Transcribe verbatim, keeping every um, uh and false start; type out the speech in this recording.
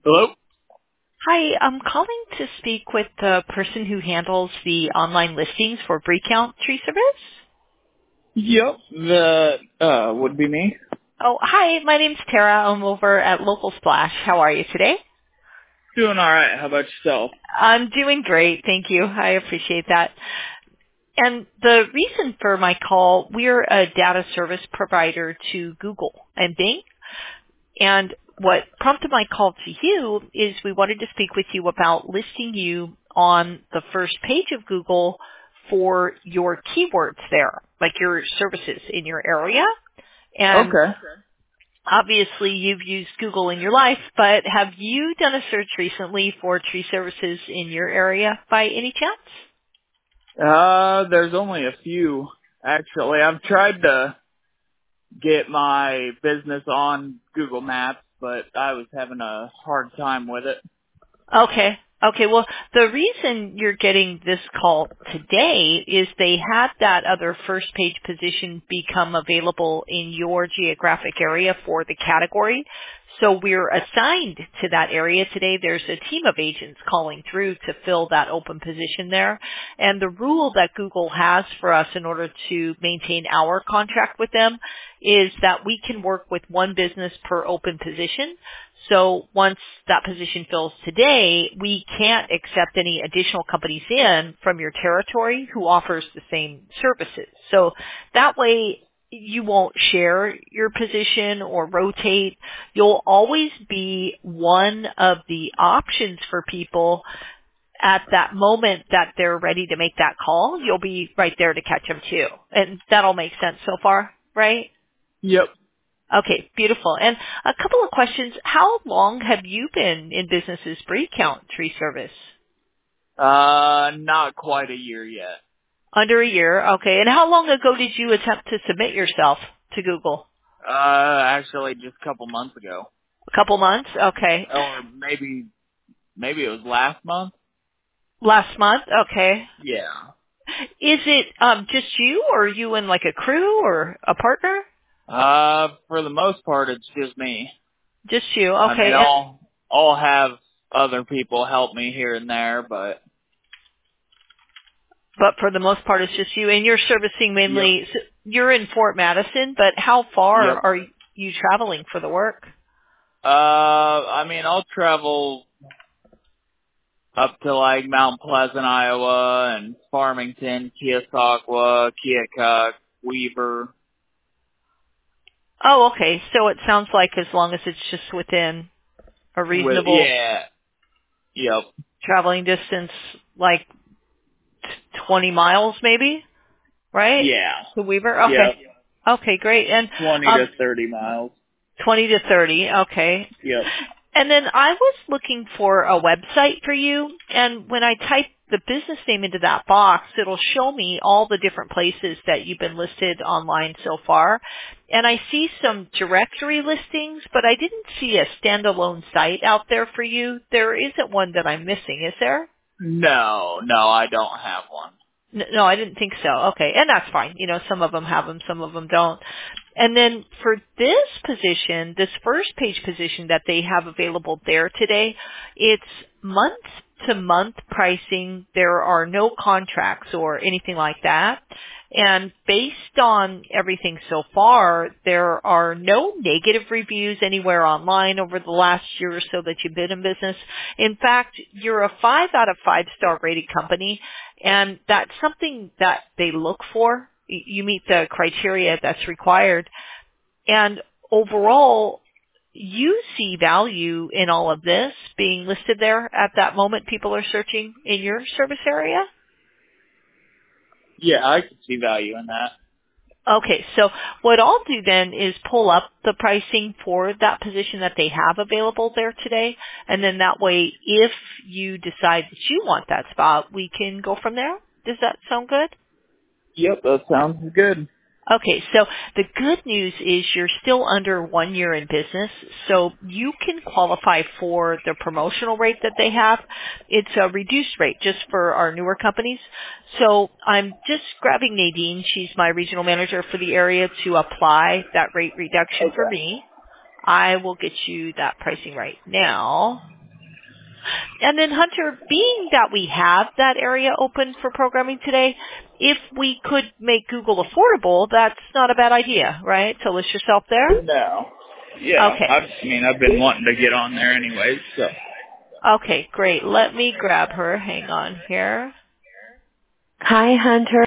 Hello? Hi, I'm calling to speak with the person who handles the online listings for Breakout Tree Service. Yep, that uh, would be me. Oh, hi, my name's Tara. I'm over at Local Splash. How are you today? Doing alright, how about yourself? I'm doing great, thank you. I appreciate that. And the reason for my call, we're a data service provider to Google and Bing. And what prompted my call to you is we wanted to speak with you about listing you on the first page of Google for your keywords there, like your services in your area. And Okay. obviously you've used Google in your life, but have you done a search recently for tree services in your area by any chance? Uh, there's only a few, actually. I've tried to get my business on Google Maps, but I was having a hard time with it. Okay. Okay. Well, the reason you're getting this call today is they had that other first page position become available in your geographic area for the category. So we're assigned to that area today. There's a team of agents calling through to fill that open position there. And the rule that Google has for us in order to maintain our contract with them is that we can work with one business per open position. So once that position fills today, we can't accept any additional companies in from your territory who offers the same services. So that way you won't share your position or rotate. You'll always be one of the options for people at that moment that they're ready to make that call. You'll be right there to catch them too. And that'll make sense so far, right? Yep. Okay, beautiful. And a couple of questions. How long have you been in business as Breakout Tree Service? Uh, not quite a year yet. Under a year. Okay. And how long ago did you attempt to submit yourself to Google? Uh, actually just a couple months ago. A couple months? Okay. Or maybe, maybe it was last month? Last month? Okay. Yeah. Is it um just you, or are you in like a crew or a partner? Uh, for the most part, it's just me. Just you. I mean, Okay. And, I'll I'll have other people help me here and there, but but for the most part, it's just you. And you're servicing yep, mainly, so you're in Fort Madison, but how far yep. are you traveling for the work? Uh, I mean, I'll travel up to like Mount Pleasant, Iowa, and Farmington, Keosauqua, Keokuk, Weaver. Oh, okay. So it sounds like as long as it's just within a With reasonable yeah, yep, traveling distance, like t- twenty miles maybe, right? yeah, To Weaver? yep, Okay. Okay, great. And twenty to um thirty miles. twenty to thirty, okay. Yep. And then I was looking for a website for you, and when I type the business name into that box, it'll show me all the different places that you've been listed online so far. And I see some directory listings, but I didn't see a standalone site out there for you. There isn't one that I'm missing, is there? No, no, I don't have one. N- No, I didn't think so. Okay, and that's fine. You know, some of them have them, some of them don't. And then for this position, this first page position that they have available there today, it's month to month pricing. There are no contracts or anything like that. And based on everything so far, there are no negative reviews anywhere online over the last year or so that you've been in business. In fact, you're a five out of five star rated company, and that's something that they look for. Y- You meet the criteria that's required. And overall, you see value in all of this being listed there at that moment people are searching in your service area? Yeah, I could see value in that. Okay, so what I'll do then is pull up the pricing for that position that they have available there today, and then that way, if you decide that you want that spot, we can go from there. Does that sound good? Yep, that sounds good. Okay, so the good news is you're still under one year in business, so you can qualify for the promotional rate that they have. It's a reduced rate just for our newer companies. So I'm just grabbing Nadine, she's my regional manager for the area, to apply that rate reduction for Okay. me. I will get you that pricing right now. And then, Hunter, being that we have that area open for programming today, if we could make Google affordable, that's not a bad idea, right? To list yourself there? No. Yeah, Okay. I've, I mean, I've been wanting to get on there anyways, so. Okay, great. Let me grab her. Hang on here. Hi, Hunter.